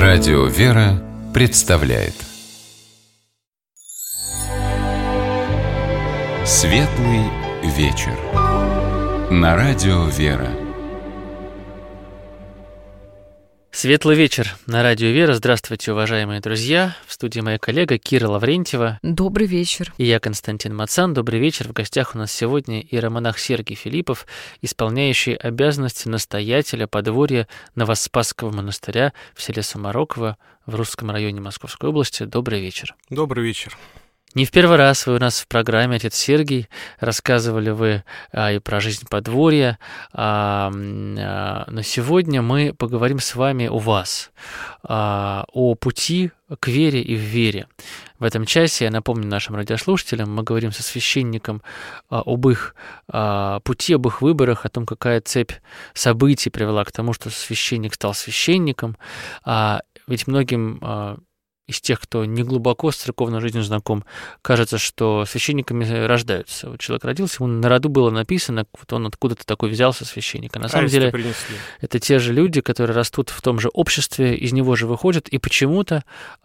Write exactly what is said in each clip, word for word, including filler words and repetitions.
Радио «Вера» представляет Светлый вечер на Радио «Вера». Светлый вечер на Радио «Вера». Здравствуйте, уважаемые друзья. В студии моя коллега Кира Лаврентьева. Добрый вечер. И я, Константин Мацан. Добрый вечер. В гостях у нас сегодня иеромонах Сергий Филиппов, исполняющий обязанности настоятеля подворья Новоспасского монастыря в селе Сумароково в Русском районе Московской области. Добрый вечер. Добрый вечер. Не в первый раз вы у нас в программе, отец Сергий. Рассказывали вы а, и про жизнь подворья. А, а, но сегодня мы поговорим с вами о вас, а, о пути к вере и в вере. В этом часе, я напомню нашим радиослушателям, мы говорим со священником а, об их а, пути, об их выборах, о том, какая цепь событий привела к тому, что священник стал священником. А, ведь многим... А, из тех, кто не глубоко с церковной жизнью знаком, кажется, что священниками рождаются. Вот человек родился, ему на роду было написано, вот он откуда-то такой взялся, священник. А на самом деле принесли. Это те же люди, которые растут в том же обществе, из него же выходят, и почему-то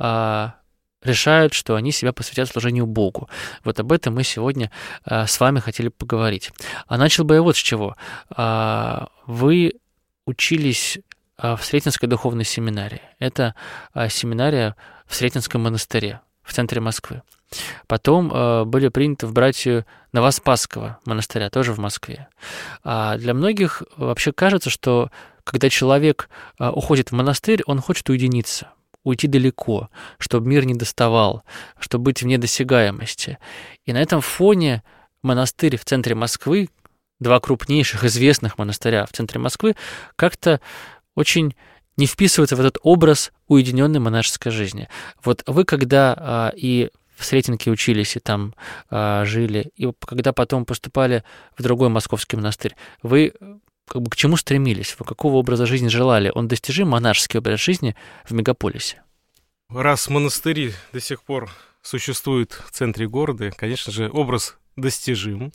а, решают, что они себя посвятят служению Богу. Вот об этом мы сегодня а, с вами хотели поговорить. А начал бы я вот с чего. А, вы учились в Сретенской духовной семинарии. Это а, семинария в Сретенском монастыре в центре Москвы. Потом э, были приняты в братью Новоспасского монастыря, тоже в Москве. А для многих вообще кажется, что когда человек э, уходит в монастырь, он хочет уединиться, уйти далеко, чтобы мир не доставал, чтобы быть вне досягаемости. И на этом фоне монастырь в центре Москвы, два крупнейших известных монастыря в центре Москвы, как-то очень не вписывается в этот образ уединенной монашеской жизни. Вот вы, когда а, и в Сретенке учились, и там а, жили, и когда потом поступали в другой московский монастырь, вы как бы к чему стремились? Вы какого образа жизни желали? Он достижим, монашеский образ жизни в мегаполисе? Раз монастыри до сих пор существуют в центре города, конечно же, образ достижим.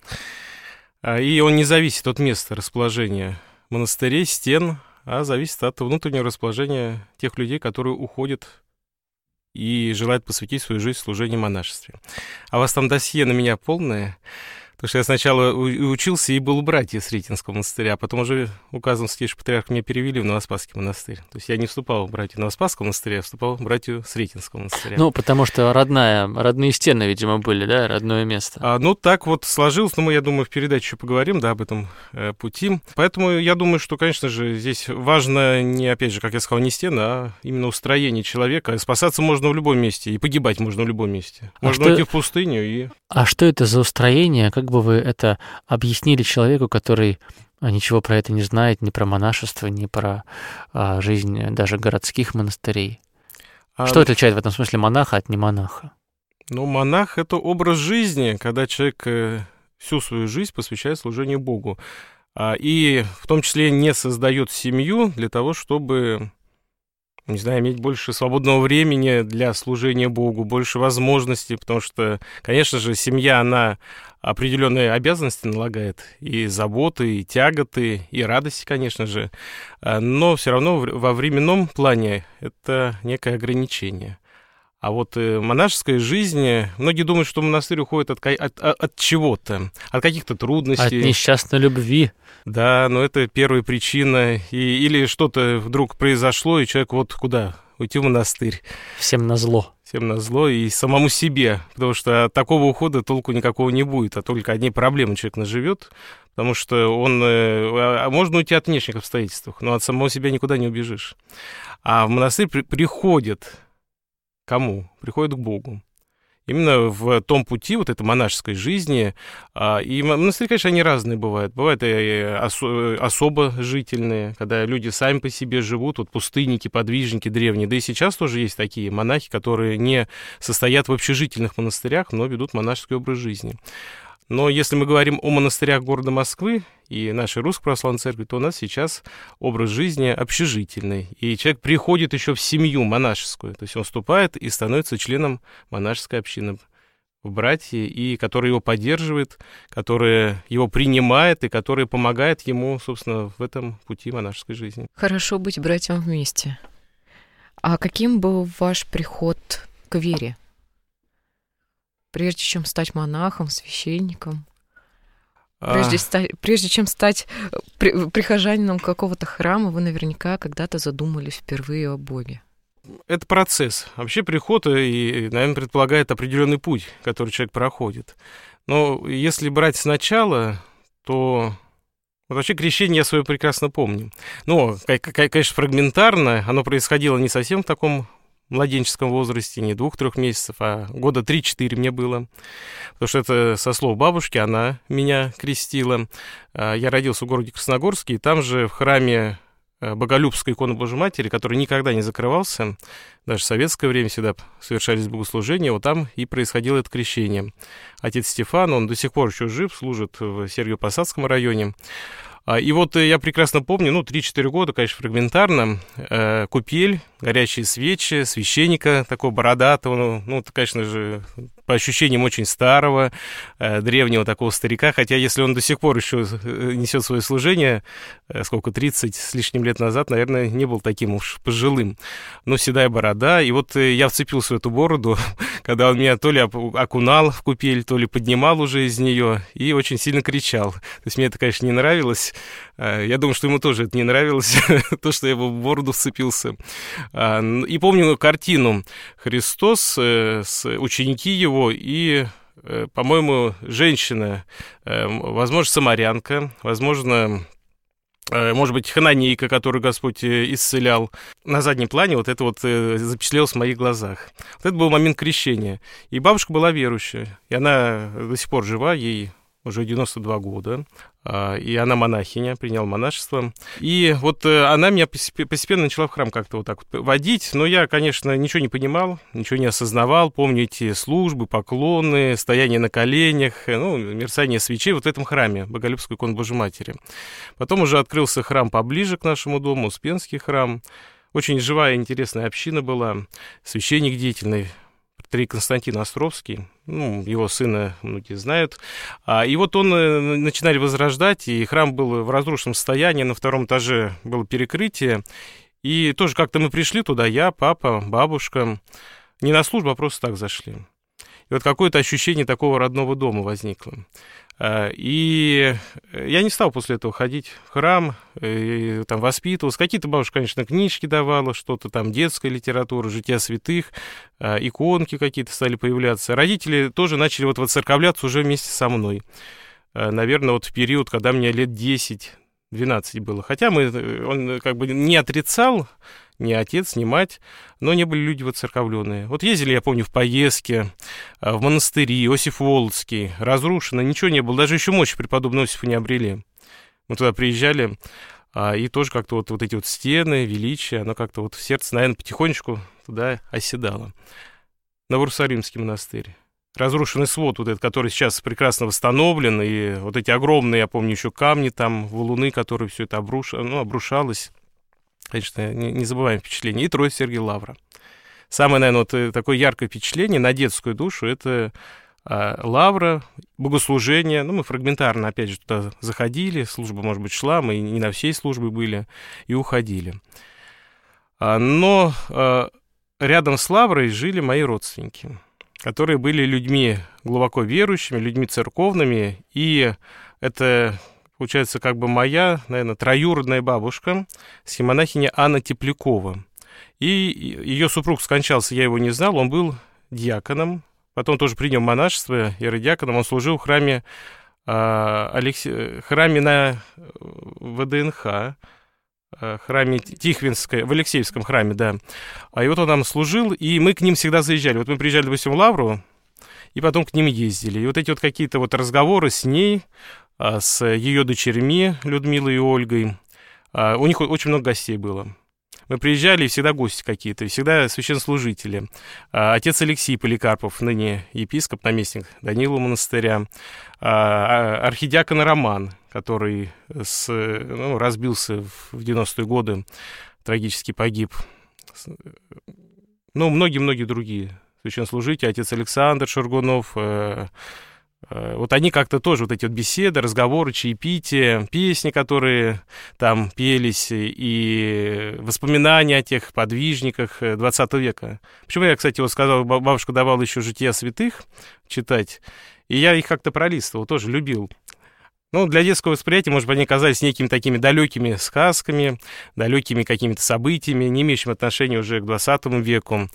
И он не зависит от места расположения монастырей, стен, а зависит от внутреннего расположения тех людей, которые уходят и желают посвятить свою жизнь служению монашестве. А у вас там досье на меня полное, потому что я сначала учился и был у братьев Сретенского монастыря, а потом уже указом Святейшего Патриарха меня перевели в Новоспасский монастырь. То есть я не вступал в братью Новоспасского монастыря, а вступал в братью Сретенского монастыря. Ну, потому что родная, родные стены, видимо, были, да, родное место. А, ну, так вот сложилось, но мы, я думаю, в передаче еще поговорим, да, об этом э, пути. Поэтому я думаю, что, конечно же, здесь важно не, опять же, как я сказал, не стена, а именно устроение человека. Спасаться можно в любом месте, и погибать можно в любом месте. Можно а уйти что... в пустыню и... А что это за устроение? Как бы вы это объяснили человеку, который ничего про это не знает, ни про монашество, ни про а, жизнь даже городских монастырей? А... Что отличает в этом смысле монаха от немонаха? Ну, монах — это образ жизни, когда человек э, всю свою жизнь посвящает служению Богу. А, и в том числе не создает семью для того, чтобы... не знаю, иметь больше свободного времени для служения Богу, больше возможностей, потому что, конечно же, семья, она определенные обязанности налагает, и заботы, и тяготы, и радости, конечно же, но все равно во временном плане это некое ограничение. А вот монашеская жизнь, многие думают, что монастырь уходит от, от, от чего-то, от каких-то трудностей. От несчастной любви. Да, но это первая причина. И, или что-то вдруг произошло, и человек вот куда? Уйти в монастырь. Всем назло. Всем назло и самому себе, потому что от такого ухода толку никакого не будет, а только одни проблемы человек наживет, потому что он... А можно уйти от внешних обстоятельств, но от самого себя никуда не убежишь. А в монастырь при, приходит... Кому? Приходит к Богу. Именно в том пути вот этой монашеской жизни. И монастыри, конечно, они разные бывают. Бывают и особо жительные, когда люди сами по себе живут, вот пустынники, подвижники древние. Да и сейчас тоже есть такие монахи, которые не состоят в общежительных монастырях, но ведут монашеский образ жизни. Но если мы говорим о монастырях города Москвы и нашей Русской Православной Церкви, то у нас сейчас образ жизни общежительный. И человек приходит еще в семью монашескую, то есть он вступает и становится членом монашеской общины в братья, и которая его поддерживает, которая его принимает и которая помогает ему, собственно, в этом пути монашеской жизни. Хорошо быть братьям вместе. А каким был ваш приход к вере? Прежде чем стать монахом, священником? Прежде, А, ста- прежде чем стать при- прихожанином какого-то храма, вы наверняка когда-то задумались впервые о Боге. Это процесс. Вообще приход, и, наверное, предполагает определенный путь, который человек проходит. Но если брать сначала, то вот вообще крещение я свое прекрасно помню. Но, конечно, фрагментарно, оно происходило не совсем в таком младенческом возрасте, не двух-трех месяцев, а года три-четыре мне было. Потому что это со слов бабушки, она меня крестила. Я родился в городе Красногорске, и там же в храме Боголюбской иконы Божьей Матери, который никогда не закрывался, даже в советское время всегда совершались богослужения, вот там и происходило это крещение. Отец Стефан, он до сих пор еще жив, служит в Сергиево-Посадском районе. И вот я прекрасно помню, ну, три-четыре года, конечно, фрагментарно, э, купель, горячие свечи, священника такого бородатого, ну, ну это, конечно же, по ощущениям очень старого, э, древнего такого старика, хотя если он до сих пор еще несет свое служение, э, сколько, тридцать с лишним лет назад, наверное, не был таким уж пожилым, но седая борода, и вот э, я вцепился в эту бороду, когда он меня то ли окунал в купель, то ли поднимал уже из нее, и очень сильно кричал. То есть мне это, конечно, не нравилось. Я думаю, что ему тоже это не нравилось, то, что я в бороду вцепился. И помню картину «Христос», с ученики его и, по-моему, женщина, возможно, самарянка, возможно, может быть, хананейка, которую Господь исцелял. На заднем плане вот это вот запечатлелось в моих глазах. Вот это был момент крещения. И бабушка была верующая, и она до сих пор жива, ей уже девяносто два года, и она монахиня, приняла монашество. И вот она меня постепенно начала в храм как-то вот так вот водить, но я, конечно, ничего не понимал, ничего не осознавал. Помню эти службы, поклоны, стояние на коленях, ну, мерцание свечей вот в этом храме Боголюбской иконы Божьей Матери. Потом уже открылся храм поближе к нашему дому, Успенский храм. Очень живая, интересная община была, священник деятельный, протерей Константин Островский, ну, его сына многие знают. И вот он начинали возрождать, и храм был в разрушенном состоянии, на втором этаже было перекрытие. И тоже как-то мы пришли туда, я, папа, бабушка, не на службу, а просто так зашли. И вот какое-то ощущение такого родного дома возникло. И я не стал после этого ходить в храм, и, там, воспитывался. Какие-то бабушка, конечно, книжки давала, что-то там, детская литература, жития святых, иконки какие-то стали появляться. Родители тоже начали вот воцерковляться уже вместе со мной. Наверное, вот в период, когда мне лет десять-двенадцать было. Хотя мы, он как бы не отрицал, ни отец, ни мать, но не были люди воцерковленные. Вот ездили, я помню, в поездки, в монастыри, Иосиф Волоцкий, разрушено, ничего не было, даже еще мощи преподобного Иосифа не обрели. Мы туда приезжали, и тоже как-то вот, вот эти вот стены, величие, оно как-то вот в сердце, наверное, потихонечку туда оседало. Новоиерусалимский монастырь. Разрушенный свод, вот этот, который сейчас прекрасно восстановлен, и вот эти огромные, я помню, еще камни там, валуны, которые все это обруш... ну, обрушалось. Конечно, не, не забываем впечатление. И Троица Сергия Лавра. Самое, наверное, вот такое яркое впечатление на детскую душу — это а, Лавра, богослужение. Ну, мы фрагментарно, опять же, туда заходили, служба, может быть, шла, мы не на всей службе были, и уходили. А, но а, рядом с Лаврой жили мои родственники, которые были людьми глубоко верующими, людьми церковными, и это... Получается, как бы моя, наверное, троюродная бабушка, схемонахиня Анна Теплякова. И ее супруг скончался, я его не знал, он был диаконом, потом тоже принял монашество, иеродиаконом, он служил в храме, э, Алексе... храме на ВДНХ, храме Тихвинской, в Алексеевском храме, да. И вот он там служил, и мы к ним всегда заезжали. Вот мы приезжали, допустим, в Лавру, и потом к ним ездили. И вот эти вот какие-то вот разговоры с ней, с ее дочерьми Людмилой и Ольгой. У них очень много гостей было. Мы приезжали, и всегда гости какие-то, и всегда священнослужители. Отец Алексей Поликарпов, ныне епископ, наместник Данилова монастыря. Архидиакон Роман, который с, ну, разбился в девяностые годы, трагически погиб. Ну, многие-многие другие священнослужители. Отец Александр Шаргунов, Вот они как-то тоже, вот эти вот беседы, разговоры, чаепития, песни, которые там пелись, и воспоминания о тех подвижниках двадцатого века. Почему я, кстати, вот сказал, бабушка давала еще «Жития святых» читать, и я их как-то пролистывал, тоже любил. Ну, для детского восприятия, может быть, они казались некими такими далекими сказками, далекими какими-то событиями, не имеющими отношения уже к двадцатому веку.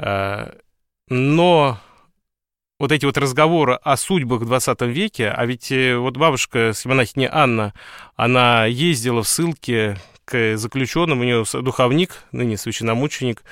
Но вот эти вот разговоры о судьбах в двадцатом веке, а ведь вот бабушка монахиня Анна, она ездила в ссылке к заключенным, у нее духовник, ныне священномученик,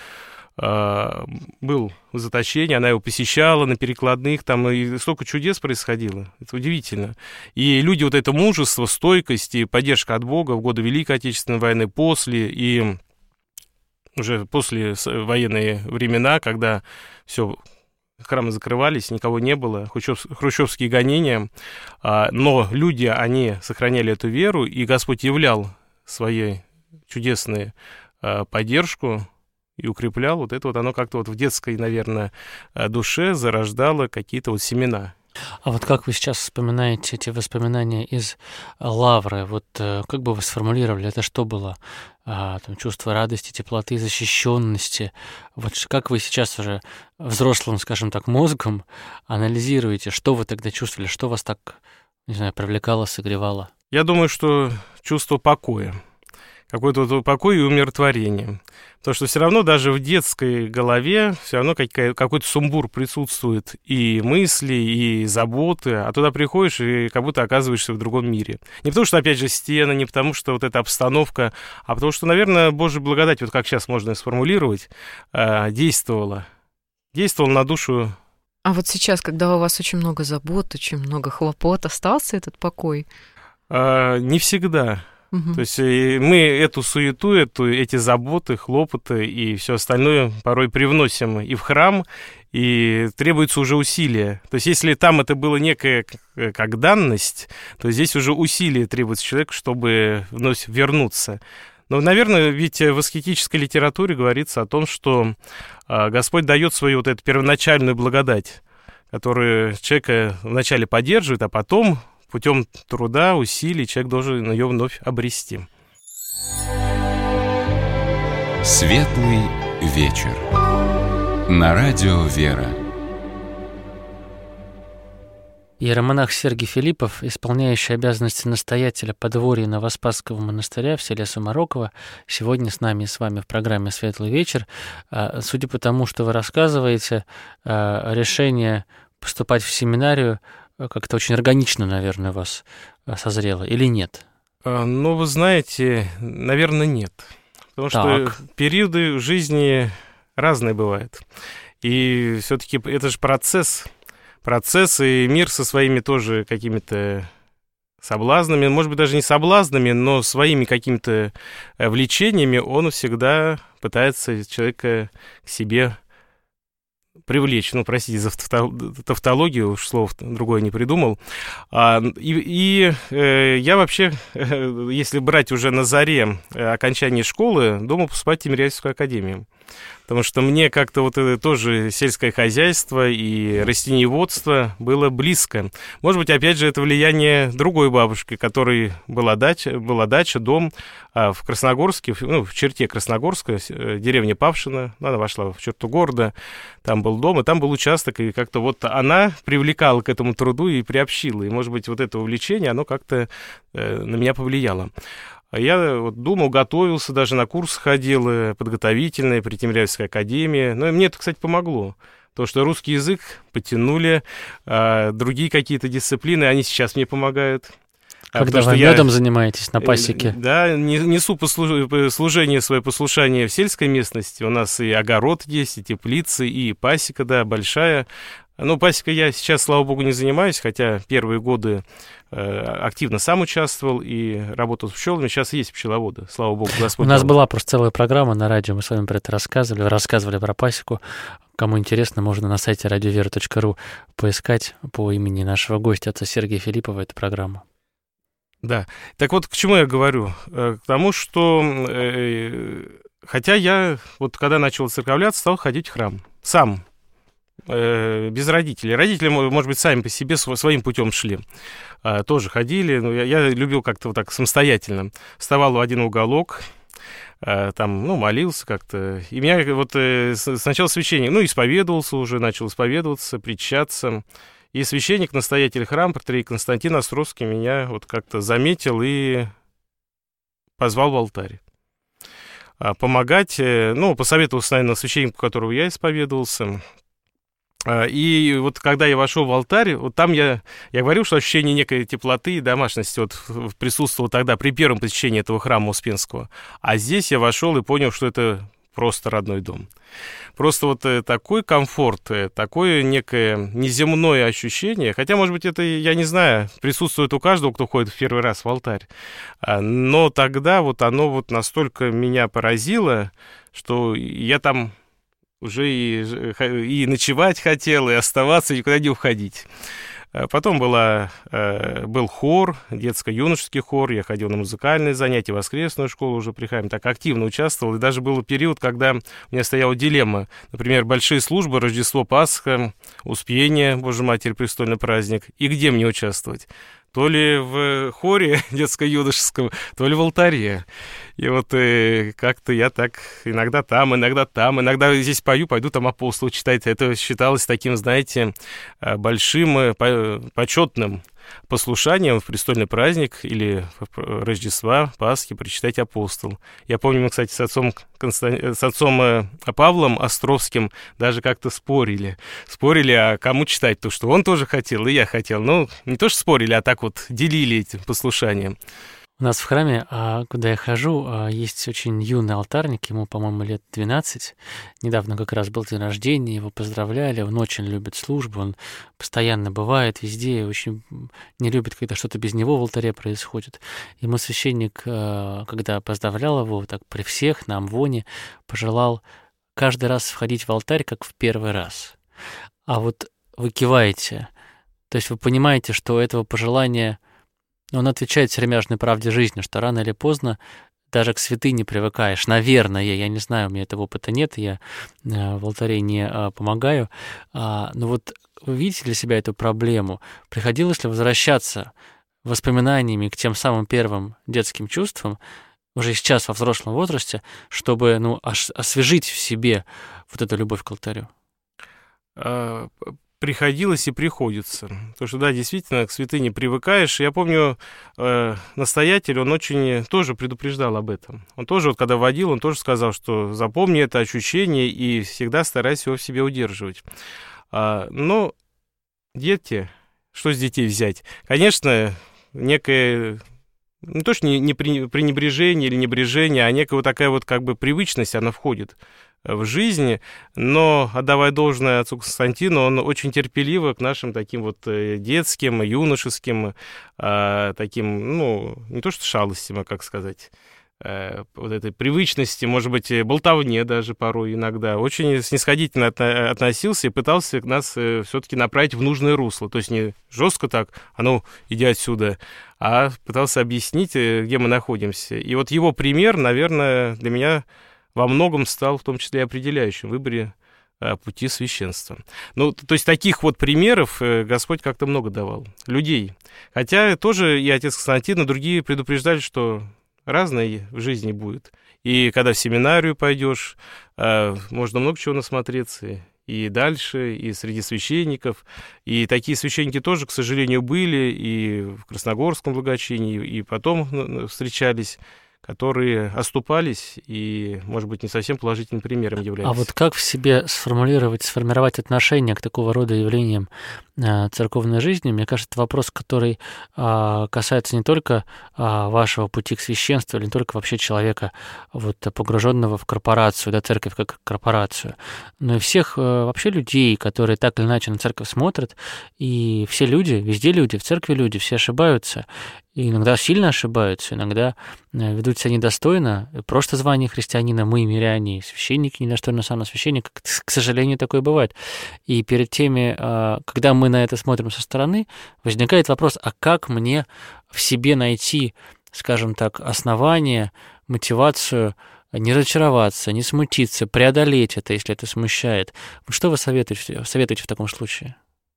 был в заточении, она его посещала на перекладных, там и столько чудес происходило, это удивительно. И люди вот это мужество, стойкость и поддержка от Бога в годы Великой Отечественной войны, после и уже после военные времена, когда все, храмы закрывались, никого не было, хрущевские гонения, но люди, они сохраняли эту веру, и Господь являл своей чудесную поддержку и укреплял. Вот это вот оно как-то вот в детской, наверное, душе зарождало какие-то вот семена. А вот как вы сейчас вспоминаете эти воспоминания из Лавры? Вот как бы вы сформулировали, это что было? А, там, чувство радости, теплоты, защищенности. Вот как вы сейчас уже взрослым, скажем так, мозгом анализируете, что вы тогда чувствовали, что вас так, не знаю, привлекало, согревало? Я думаю, что чувство покоя. Какой-то вот покой и умиротворение. Потому что все равно даже в детской голове все равно какой-то сумбур присутствует, и мысли, и заботы, а туда приходишь и как будто оказываешься в другом мире. Не потому что, опять же, стены, не потому что вот эта обстановка, а потому что, наверное, Божья благодать, вот как сейчас можно сформулировать, действовала. Действовала на душу. А вот сейчас, когда у вас очень много забот, очень много хлопот, остался этот покой? А, не всегда. Угу. То есть мы эту суету, эту, эти заботы, хлопоты и все остальное порой привносим и в храм, и требуется уже усилие. То есть если там это было некая как данность, то здесь уже усилие требуется человеку, чтобы вновь вернуться. Но, наверное, ведь в аскетической литературе говорится о том, что Господь дает свою вот эту первоначальную благодать, которую человека вначале поддерживает, а потом путем труда, усилий человек должен ее вновь обрести. Светлый вечер. На радио «Вера». Иеромонах Сергий Филиппов, исполняющий обязанности настоятеля подворья Новоспасского монастыря в селе Сумароково, сегодня с нами и с вами в программе «Светлый вечер». Судя по тому, что вы рассказываете, решение поступать в семинарию как-то очень органично, наверное, у вас созрело, или нет? Ну, вы знаете, наверное, нет. Потому так. что периоды в жизни разные бывают. И все-таки это же процесс. Процесс, и мир со своими тоже какими-то соблазнами, может быть, даже не соблазнами, но своими какими-то влечениями, он всегда пытается человека к себе привлечь, ну, простите за тавтологию, уж слов другое не придумал. А, и и э, я вообще, э, если брать уже на заре окончания школы, думал поступать в Тимирязевскую академию. Потому что мне как-то вот это тоже сельское хозяйство и растениеводство было близко. Может быть, опять же, это влияние другой бабушки, которой была дача, была дача, дом а в Красногорске, ну, в черте Красногорска, деревня Павшино, она вошла в черту города, там был дом, и там был участок, и как-то вот она привлекала к этому труду и приобщила. И, может быть, вот это увлечение, оно как-то э, на меня повлияло. А я вот думал, готовился, даже на курс ходил, подготовительный при Тимирязевской академии. Ну, и мне это, кстати, помогло. Потому что русский язык потянули, а другие какие-то дисциплины, они сейчас мне помогают. Когда вы медом я, занимаетесь на пасеке? Да, несу служение, свое послушание в сельской местности. У нас и огород есть, и теплицы, и пасека, да, большая. Ну, пасекой я сейчас, слава богу, не занимаюсь, хотя первые годы э, активно сам участвовал и работал с пчелами. Сейчас есть пчеловоды, слава богу, Господь. У нас была просто целая программа на радио, мы с вами про это рассказывали, рассказывали про пасеку. Кому интересно, можно на сайте радиовера точка ру поискать по имени нашего гостя, отца Сергия Филиппова, эту программу. Да, так вот, к чему я говорю? К тому, что э, хотя я, вот когда начал церковляться, стал ходить в храм сам. э, без родителей. Родители, может быть, сами по себе своим путем шли. Э, тоже ходили. Но я, я любил как-то вот так самостоятельно. Вставал в один уголок, э, там, ну, молился как-то. И меня вот э, сначала священник, ну, исповедовался уже, начал исповедоваться, причащаться. И священник, настоятель храма, протоиерей Константин Островский, меня вот как-то заметил и позвал в алтарь. Помогать, ну, посоветовался, наверное, священнику, которого я исповедовался. И вот когда я вошел в алтарь, вот там я, я говорил, что ощущение некой теплоты и домашности вот присутствовало тогда при первом посещении этого храма Успенского. А здесь я вошел и понял, что это просто родной дом. Просто вот такой комфорт, такое некое неземное ощущение, хотя, может быть, это, я не знаю, присутствует у каждого, кто ходит в первый раз в алтарь, но тогда вот оно вот настолько меня поразило, что я там уже и, и ночевать хотел, и оставаться, и никуда не уходить. Потом была, был хор, детско-юношеский хор, я ходил на музыкальные занятия, в воскресную школу уже при храме, так активно участвовал. И даже был период, когда у меня стояла дилемма. Например, большие службы, Рождество, Пасха, Успение, Божьей Матери, престольный праздник. И где мне участвовать? То ли в хоре детско-юношеском, то ли в алтаре. И вот э, как-то я так иногда там, иногда там, иногда здесь пою, пойду там апостол читать. Это считалось таким, знаете, большим, почетным послушанием в престольный праздник или Рождества, Пасхи прочитать апостол. Я помню, мы, кстати, с отцом, Констан... с отцом Павлом Островским даже как-то спорили. Спорили, а кому читать, потому что он тоже хотел, и я хотел. Ну, не то что спорили, а так вот делили этим послушанием. У нас в храме, куда я хожу, есть очень юный алтарник, ему, по-моему, лет двенадцать. Недавно как раз был день рождения, его поздравляли, он очень любит службу, он постоянно бывает везде, очень не любит, когда что-то без него в алтаре происходит. Ему священник, когда поздравлял его, так при всех на амвоне, пожелал каждый раз входить в алтарь, как в первый раз. А вот вы киваете, то есть вы понимаете, что этого пожелания... Он отвечает сермяжной правде жизни, что рано или поздно даже к святыне привыкаешь. Наверное, я не знаю, у меня этого опыта нет, я в алтаре не помогаю. Но вот вы видите для себя эту проблему? Приходилось ли возвращаться воспоминаниями к тем самым первым детским чувствам, уже сейчас во взрослом возрасте, чтобы ну, аж освежить в себе вот эту любовь к алтарю? Приходилось и приходится. Потому что, да, действительно, к святыне привыкаешь. Я помню, э, настоятель, он очень тоже предупреждал об этом. Он тоже, вот когда водил, он тоже сказал, что запомни это ощущение и всегда старайся его в себе удерживать. А, но дети, что с детей взять? Конечно, некое... Не то, что не, не пренебрежение или небрежение, а некая вот такая вот как бы привычность, она входит в жизни, но, отдавая должное отцу Константину, он очень терпеливо к нашим таким вот детским, юношеским, э, таким, ну, не то что шалостям, а как сказать, э, вот этой привычности, может быть, болтовне даже порой иногда, очень снисходительно относился и пытался нас все-таки направить в нужное русло, то есть не жестко так, а ну, иди отсюда, а пытался объяснить, где мы находимся. И вот его пример, наверное, для меня во многом стал в том числе определяющим в выборе а, пути священства. Ну, то есть таких вот примеров Господь как-то много давал, людей. Хотя тоже и отец Константин, и другие предупреждали, что разное в жизни будет. И когда в семинарию пойдешь, а, можно много чего насмотреться, и дальше, и среди священников. И такие священники тоже, к сожалению, были и в Красногорском благочинии, и потом встречались, которые оступались и, может быть, не совсем положительным примером являлись. А вот как в себе сформулировать, сформировать отношение к такого рода явлениям церковной жизни? Мне кажется, это вопрос, который касается не только вашего пути к священству, или не только вообще человека, вот, погруженного в корпорацию, да, церковь как корпорацию, но и всех вообще людей, которые так или иначе на церковь смотрят, и все люди, везде люди, в церкви люди, все ошибаются, и иногда сильно ошибаются, иногда ведут себя недостойно. Просто звание христианина мы, миряне, и священники недостойно самого священника. К сожалению, такое бывает. И перед теми, когда мы на это смотрим со стороны, возникает вопрос, а как мне в себе найти, скажем так, основание, мотивацию не разочароваться, не смутиться, преодолеть это, если это смущает. Что вы советуете, советуете в таком случае?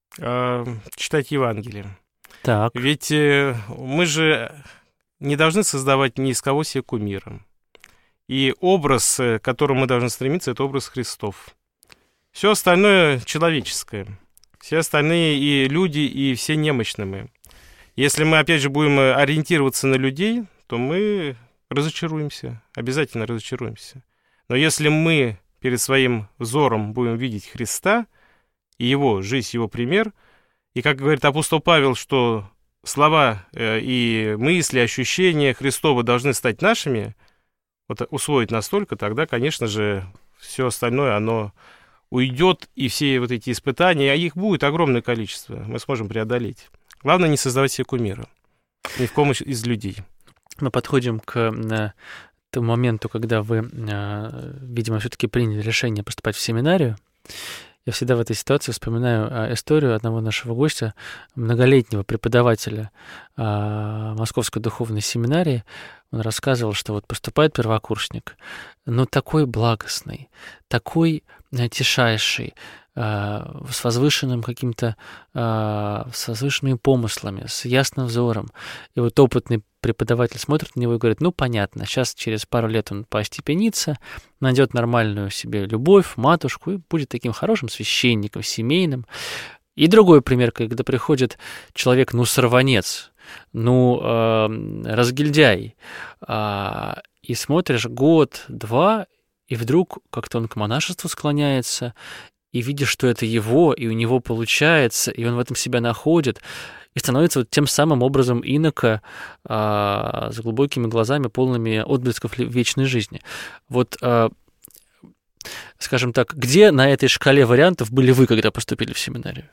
Читать Евангелие. Так. Ведь мы же не должны создавать ни из кого себе кумира. И образ, к которому мы должны стремиться, это образ Христов. Все остальное человеческое. Все остальные и люди, и все немощны мы. Если мы, опять же, будем ориентироваться на людей, то мы разочаруемся, обязательно разочаруемся. Но если мы перед своим взором будем видеть Христа, и Его жизнь, Его пример, и, как говорит апостол Павел, что слова и мысли, ощущения Христовы должны стать нашими, вот усвоить настолько, тогда, конечно же, все остальное, оно уйдет, и все вот эти испытания, а их будет огромное количество, мы сможем преодолеть. Главное, не создавать себе кумира, ни в ком из людей. Мы подходим к тому моменту, когда вы, видимо, все-таки приняли решение поступать в семинарию. Я всегда в этой ситуации вспоминаю историю одного нашего гостя, многолетнего преподавателя Московской духовной семинарии. Он рассказывал, что вот поступает первокурсник, но такой благостный, такой тишайший, с возвышенным каким-то, с возвышенными помыслами, с ясным взором. И вот опытный преподаватель смотрит на него и говорит: ну, понятно, сейчас через пару лет он поостепенится, найдет нормальную себе любовь, матушку и будет таким хорошим священником, семейным. И другой пример, когда приходит человек, ну, сорванец, ну, э, разгильдяй, э, и смотришь год, два, и вдруг как-то он к монашеству склоняется, и видишь, что это его, и у него получается, и он в этом себя находит, и становится вот тем самым образом инока а, с глубокими глазами, полными отблесков вечной жизни. Вот, а, скажем так, где на этой шкале вариантов были вы, когда поступили в семинарию?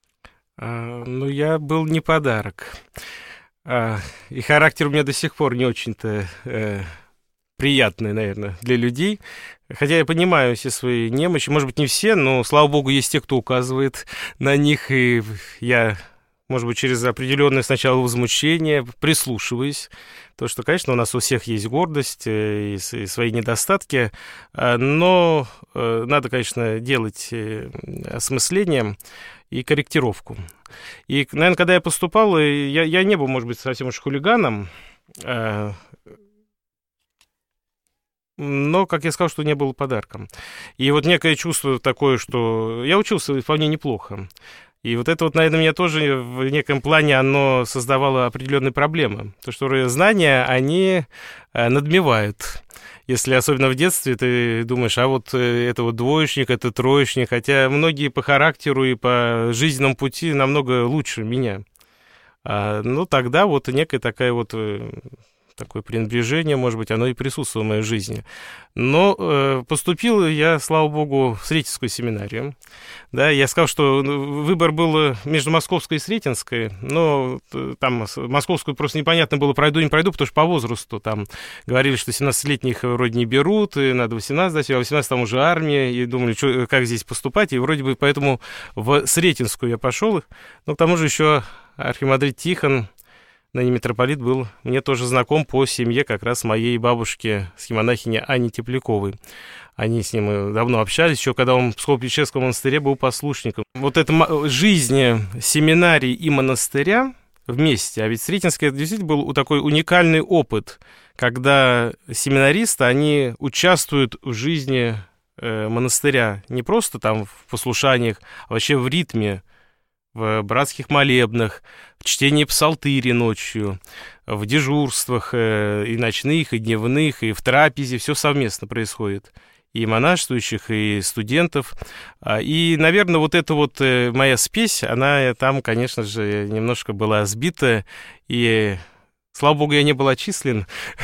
А, ну, я был не подарок. А, и характер у меня до сих пор не очень-то э, приятный, наверное, для людей. Хотя я понимаю все свои немощи, может быть, не все, но, слава богу, есть те, кто указывает на них, и я, может быть, через определенное сначала возмущение прислушиваюсь. То, что, конечно, у нас у всех есть гордость и свои недостатки, но надо, конечно, делать осмысление и корректировку. И, наверное, когда я поступал, я, я не был, может быть, совсем уж хулиганом, но, как я сказал, что не было подарком. И вот некое чувство такое, что я учился вполне неплохо. И вот это вот, наверное, меня тоже в неком плане оно создавало определенные проблемы. То, что знания, они надмевают. Если особенно в детстве ты думаешь, а вот это вот двоечник, это троечник, хотя многие по характеру и по жизненному пути намного лучше меня. А, ну, тогда вот некая такая вот... такое пренебрежение, может быть, оно и присутствовало в моей жизни. Но э, поступил я, слава богу, в Сретенскую семинарию. Да, я сказал, что выбор был между Московской и Сретенской, но там Московскую просто непонятно было, пройду, не пройду, потому что по возрасту там говорили, что семнадцатилетних вроде не берут, и надо восемнадцать дать, а восемнадцать там уже армия, и думали, что, как здесь поступать, и вроде бы поэтому в Сретенскую я пошел. Но к тому же еще архимандрит Тихон, ныне митрополит, был мне тоже знаком по семье как раз моей бабушки, схемонахини Ани Тепляковой. Они с ним давно общались, еще когда он в Псково-Печерском монастыре был послушником. Вот эта жизнь семинарии и монастыря вместе, а ведь Сретенский действительно был такой уникальный опыт, когда семинаристы, они участвуют в жизни э, монастыря, не просто там в послушаниях, а вообще в ритме, в братских молебнах, в чтении псалтыри ночью, в дежурствах э, и ночных, и дневных, и в трапезе, все совместно происходит. И монашествующих, и студентов. И, наверное, вот эта вот э, моя спесь, она там, конечно же, немножко была сбита, и... Слава богу, я не был отчислен,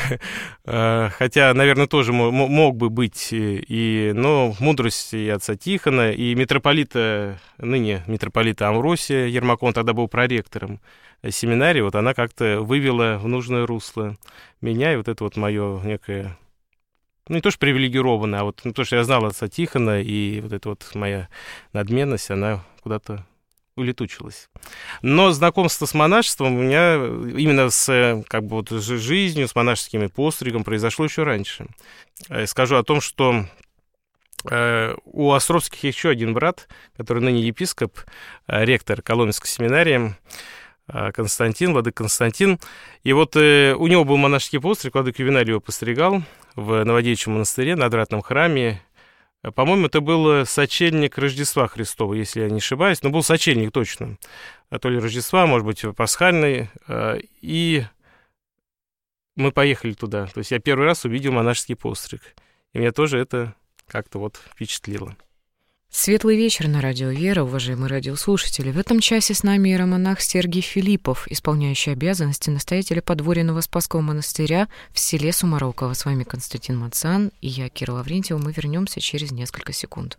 хотя, наверное, тоже мог бы быть, и, но мудрость и отца Тихона, и митрополита, ныне митрополита Амвросия Ермакова, он тогда был проректором семинарии, вот она как-то вывела в нужное русло меня, и вот это вот мое некое, ну, не то что привилегированное, а вот ну, то, что я знал отца Тихона, и вот эта вот моя надменность, она куда-то улетучилось. Но знакомство с монашеством у меня именно с как бы, вот, жизнью, с монашескими постригом произошло еще раньше. Скажу о том, что у Островских еще один брат, который ныне епископ, ректор Коломенской семинарии, Константин, владыка Константин. И вот э, у него был монашеский постриг, владыка Ювеналий его постригал в Новодевичьем монастыре, на Надвратном храме. По-моему, это был сочельник Рождества Христова, если я не ошибаюсь, но был сочельник точно. То ли Рождества, может быть, пасхальный. И мы поехали туда. То есть я первый раз увидел монашеский постриг. И меня тоже это как-то вот впечатлило. Светлый вечер на радио «Вера», уважаемые радиослушатели. В этом часе с нами иеромонах Сергий Филиппов, исполняющий обязанности настоятеля подворья Новоспасского монастыря в селе Сумароково. С вами Константин Мацан и я, Кира Лаврентьева. Мы вернемся через несколько секунд.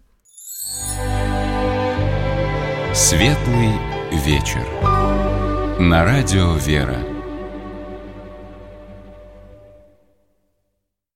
Светлый вечер на радио «Вера».